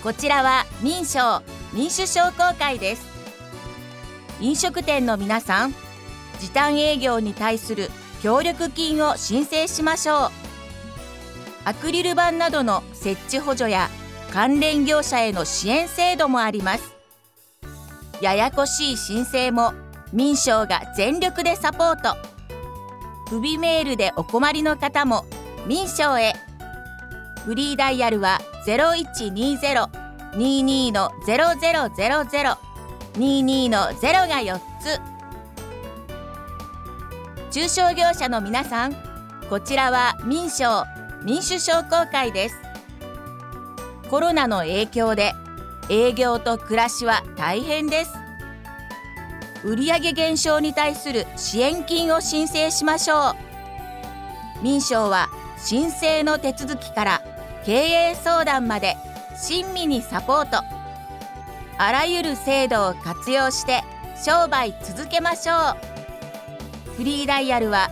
こちらは民商民主商工会です。飲食店の皆さん、時短営業に対する協力金を申請しましょう。アクリル板などの設置補助や関連業者への支援制度もあります。ややこしい申請も民商が全力でサポート。不備メールでお困りの方も民商へ。フリーダイヤルは 0120-22-0000 22の0が4つ。中小業者の皆さん、こちらは民商民主商工会です。コロナの影響で営業と暮らしは大変です。売上減少に対する支援金を申請しましょう。民商は申請の手続きから経営相談まで親身にサポート。あらゆる制度を活用して商売続けましょう。フリーダイヤルは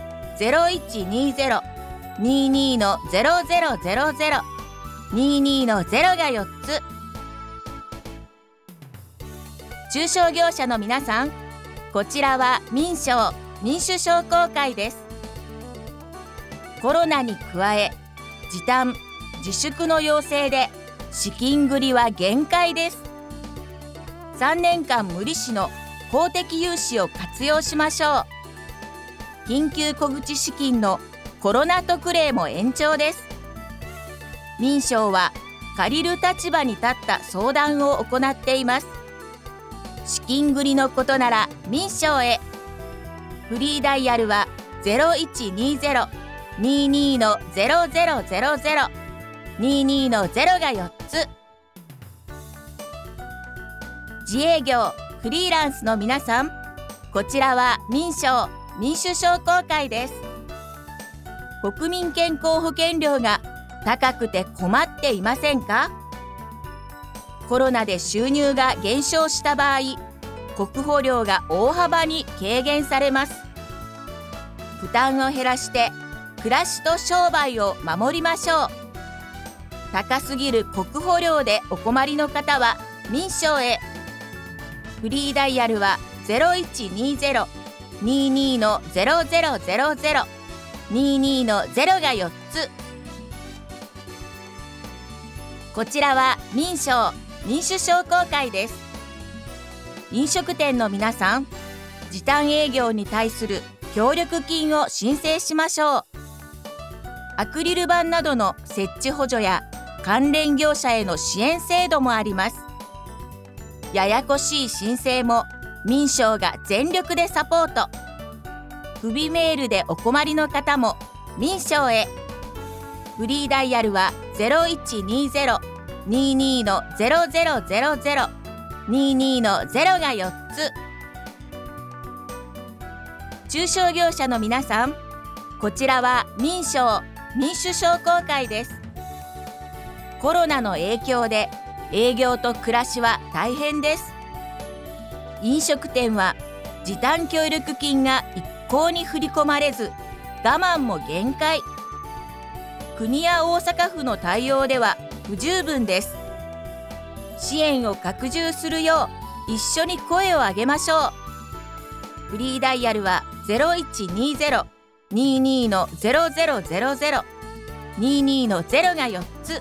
0120-22-0000 22の0が4つ。中小業者の皆さん、こちらは民商民主商工会です。コロナに加え、時短自粛の要請で資金繰りは限界です。3年間無利子の公的融資を活用しましょう。緊急小口資金のコロナ特例も延長です。民商は借りる立場に立った相談を行っています。資金繰りのことなら民商へ。フリーダイヤルは 0120-22-0000 22の0が4つ。自営業フリーランスの皆さん、こちらは民商民主商工会です。国民健康保険料が高くて困っていませんか？コロナで収入が減少した場合、国保料が大幅に軽減されます。負担を減らして暮らしと商売を守りましょう。高すぎる国保料でお困りの方は民商へ。フリーダイヤルは 0120-22-0000 22の0が4つ。こちらは民商民主商工会です。飲食店の皆さん、時短営業に対する協力金を申請しましょう。アクリル板などの設置補助や関連業者への支援制度もあります。ややこしい申請も民商が全力でサポート。不備メールでお困りの方も民商へ。フリーダイヤルは 0120-22-0000 22の0が4つ。中小業者の皆さん、こちらは民商民主商工会です。コロナの影響で営業と暮らしは大変です。飲食店は時短協力金が一向に振り込まれず、我慢も限界。国や大阪府の対応では不十分です。支援を拡充するよう一緒に声を上げましょう。フリーダイヤルは 0120-22-0000 22の0が4つ。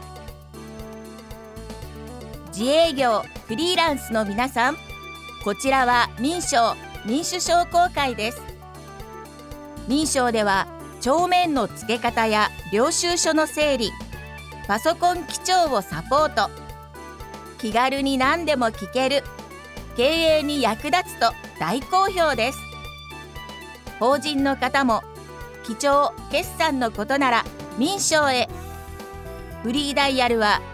自営業フリーランスの皆さん、こちらは民商民主商工会です。民商では帳面の付け方や領収書の整理、パソコン記帳をサポート。気軽に何でも聞ける、経営に役立つと大好評です。法人の方も記帳決算のことなら民商へ。フリーダイヤルは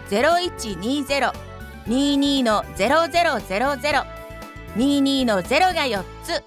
0120-22-0000 22の0が4つ。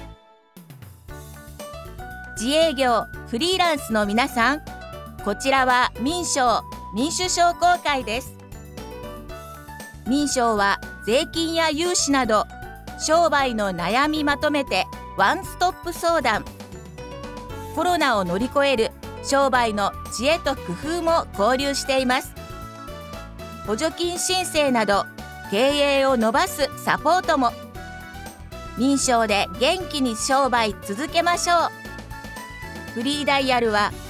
自営業フリーランスの皆さん、こちらは民商民主商工会です。民商は税金や融資など商売の悩みまとめてワンストップ相談。コロナを乗り越える商売の知恵と工夫も交流しています。 補助金申請など経営を伸ばすサポートも。民商で元気に商売続けましょう。フリーダイヤルは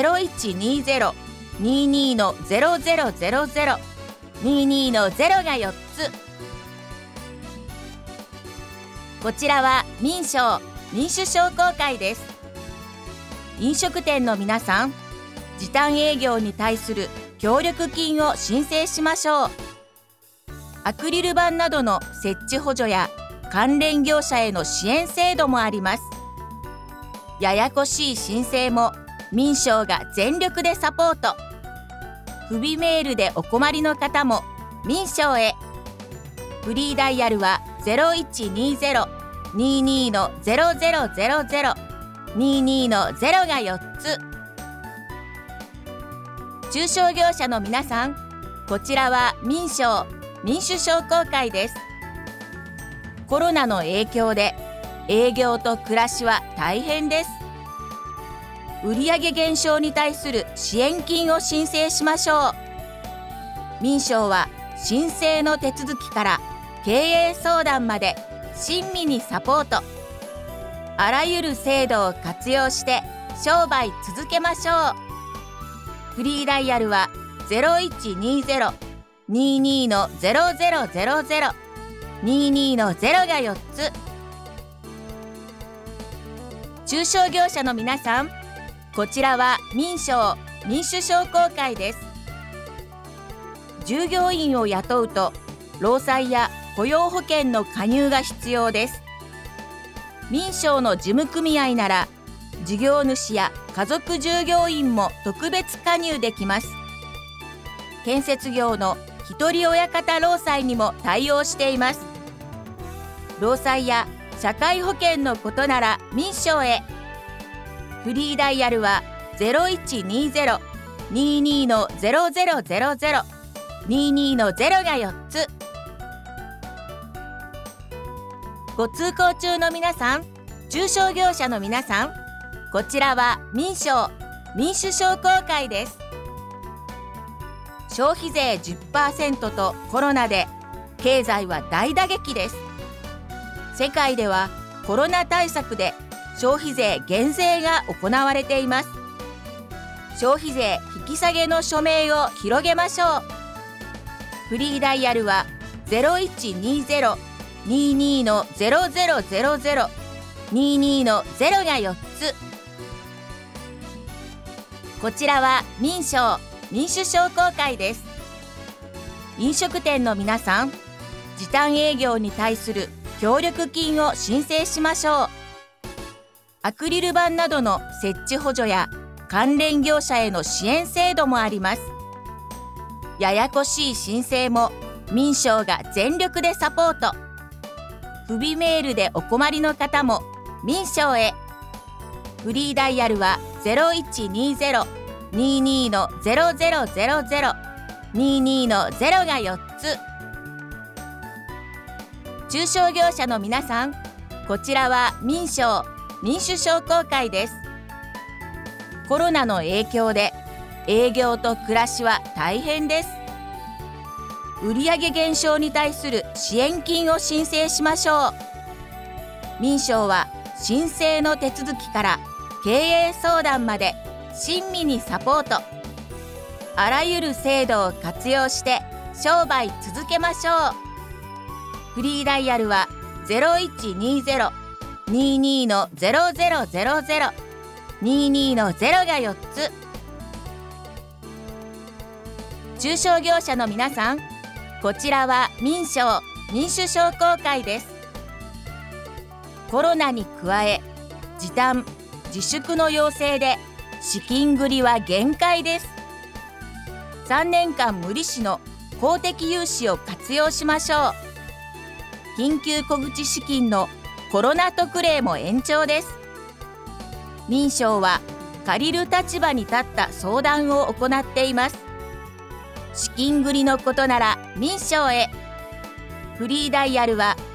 0120-22-0000 22の0が4つ。こちらは民商民主商工会です。飲食店の皆さん、時短営業に対する協力金を申請しましょう。アクリル板などの設置補助や関連業者への支援制度もあります。ややこしい申請も民商が全力でサポート。不備メールでお困りの方も民商へ。フリーダイヤルは 0120-22-0000 22の0が4つ。中小業者の皆さん、こちらは民商民主商工会です。コロナの影響で営業と暮らしは大変です。売上減少に対する支援金を申請しましょう。民商は申請の手続きから経営相談まで親身にサポート。あらゆる制度を活用して商売続けましょう。フリーダイヤルは 0120-22-0000 22の0が4つ。中小業者の皆さん、こちらは民商民主商工会です。従業員を雇うと労災や雇用保険の加入が必要です。民商の事務組合なら事業主や家族従業員も特別加入できます。建設業の一人親方労災にも対応しています。労災や社会保険のことなら民商へ。フリーダイヤルは 0120-22-0000 22の0が4つ。ご通行中の皆さん、中小業者の皆さん、こちらは民商民主商工会です。消費税 10% とコロナで経済は大打撃です。世界ではコロナ対策で消費税減税が行われています。消費税引き下げの署名を広げましょう。フリーダイヤルは 0120-22-0000 22の0が4つ。こちらは民商民主商工会です。飲食店の皆さん、時短営業に対する協力金を申請しましょう。アクリル板などの設置補助や関連業者への支援制度もあります。ややこしい申請も民商が全力でサポート。不備メールでお困りの方も民商へ。フリーダイヤルは 0120-22-0000 22の0が4つ。中小業者の皆さん、こちらは民商民主商工会です。コロナの影響で営業と暮らしは大変です。売上減少に対する支援金を申請しましょう。民商は申請の手続きから経営相談まで親身にサポート。あらゆる制度を活用して商売続けましょう。フリーダイヤルは 0120-22-0000 22の0が4つ。中小業者の皆さん、こちらは民商民主商工会です。コロナに加え、時短自粛の要請で資金繰りは限界です。3年間無利子の公的融資を活用しましょう。緊急小口資金のコロナ特例も延長です。民商は借りる立場に立った相談を行っています。資金繰りのことなら民商へ。フリーダイヤルは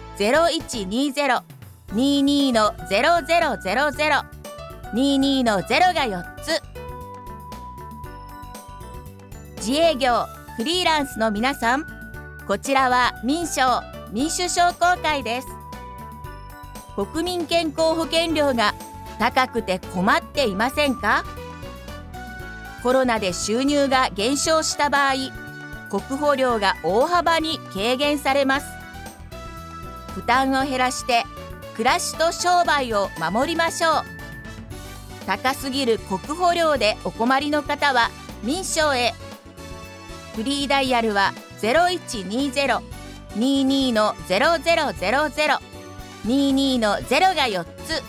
0120-22-0000 22の0が4つ。自営業フフリーランスの皆さん、こちらは民商民主商工会です。国民健康保険料が高くて困っていませんか？コロナで収入が減少した場合、国保料が大幅に軽減されます。負担を減らして暮らしと商売を守りましょう。高すぎる国保料でお困りの方は民商へ。フリーダイヤルは 0120-22-0000 22の0が4つ。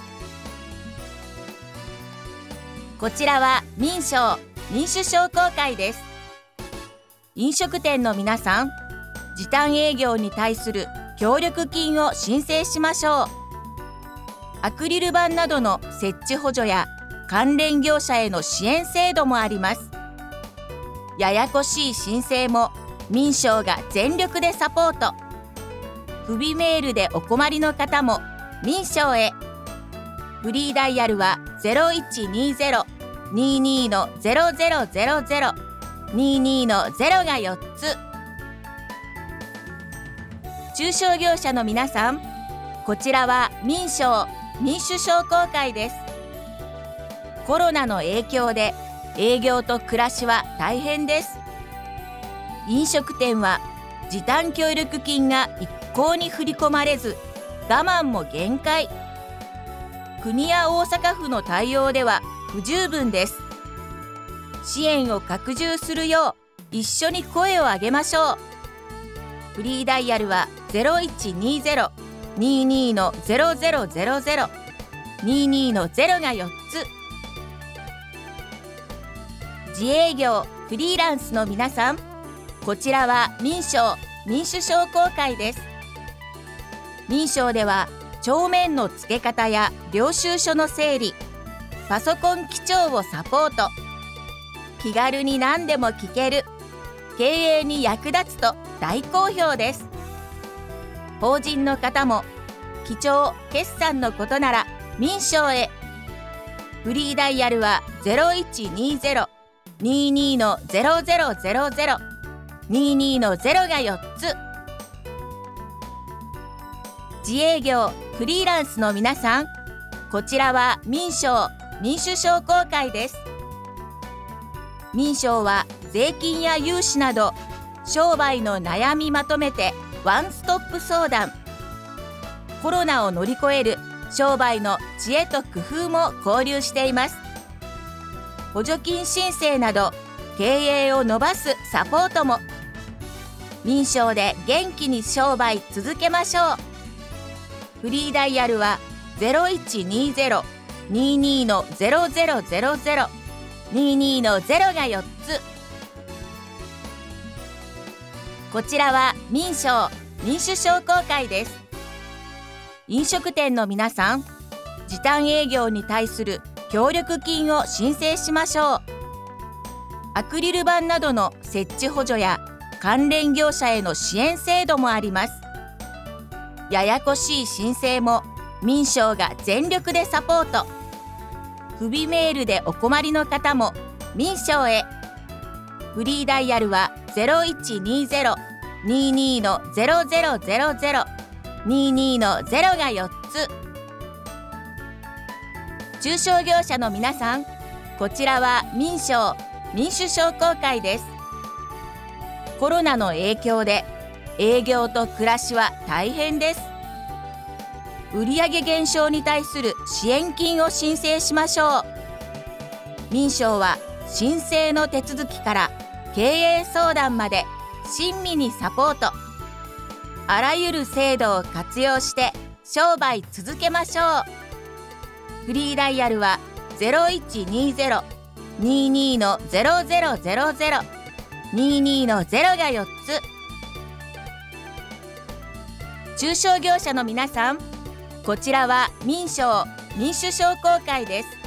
こちらは民商民主商工会です。飲食店の皆さん、時短営業に対する協力金を申請しましょう。アクリル板などの設置補助や関連業者への支援制度もあります。ややこしい申請も民商が全力でサポート。不備メールでお困りの方も民商へ。フリーダイヤルは 0120-22-0000 22の0が4つ。中小業者の皆さん、こちらは民商民主商工会です。コロナの影響で営業と暮らしは大変です。飲食店は時短協力金が一向に振り込まれず、我慢も限界。国や大阪府の対応では不十分です。支援を拡充するよう一緒に声を上げましょう。フリーダイヤルは 0120-22-0000 22の0が4つ。自営業フリーランスの皆さん、こちらは民商民主商工会です。民商では帳面の付け方や領収書の整理、パソコン記帳をサポート。気軽に何でも聞ける、経営に役立つと大好評です。法人の方も記帳決算のことなら民商へ。フリーダイヤルは 0120-22-0000 22の0が4つ。自営業フリーランスの皆さん、こちらは民商民主商工会です。民商は税金や融資など商売の悩みまとめてワンストップ相談。コロナを乗り越える商売の知恵と工夫も交流しています。補助金申請など経営を伸ばすサポートも。民商で元気に商売続けましょう。フリーダイヤルは 0120-22-0000 22の0が4つ。こちらは民商民主商工会です。飲食店の皆さん、時短営業に対する協力金を申請しましょう。アクリル板などの設置補助や関連業者への支援制度もあります。ややこしい申請も民商が全力でサポート。不備メールでお困りの方も民商へ。フリーダイヤルは 0120-22-0000 22の0が4つ。中小業者の皆さん、こちらは民商民主商工会です。コロナの影響で営業と暮らしは大変です。売上減少に対する支援金を申請しましょう。民商は申請の手続きから経営相談まで親身にサポート。あらゆる制度を活用して商売続けましょう。フリーダイヤルは 0120-22-0000 22の0が4つ。中小業者の皆さん、こちらは民商民主商工会です。